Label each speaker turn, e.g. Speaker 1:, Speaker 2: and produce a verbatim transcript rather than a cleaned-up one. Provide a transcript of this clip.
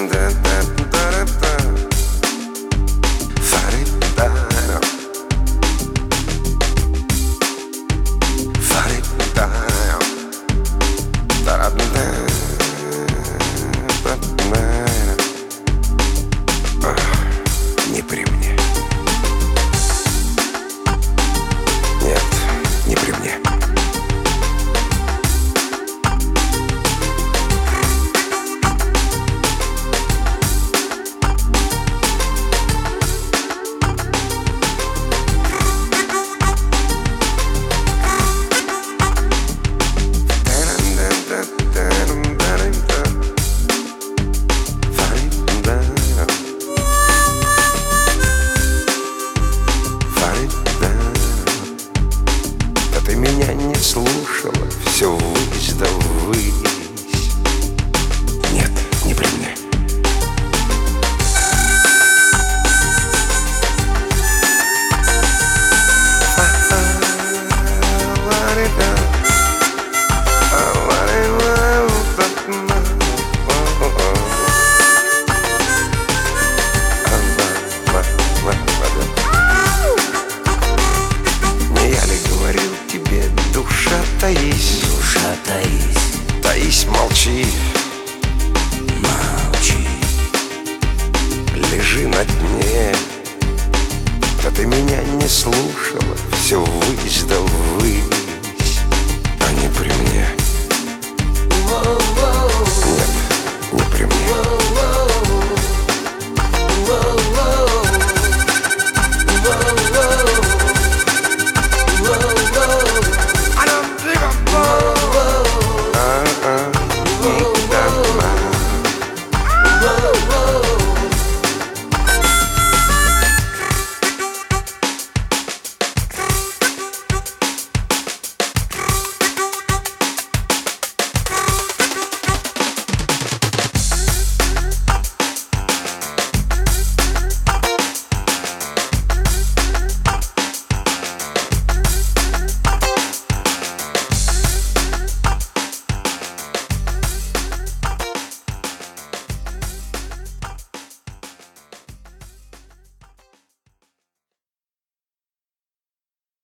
Speaker 1: Не при мне. Нет, не при мне. Ты меня не слушала, все ввысь да ввысь. Нет, не при мне. Душа, таись,
Speaker 2: душа, таись,
Speaker 1: таись, молчи,
Speaker 2: молчи,
Speaker 1: лежи на дне. Да ты меня не слушала, все ввысь да ввысь, а не при мне.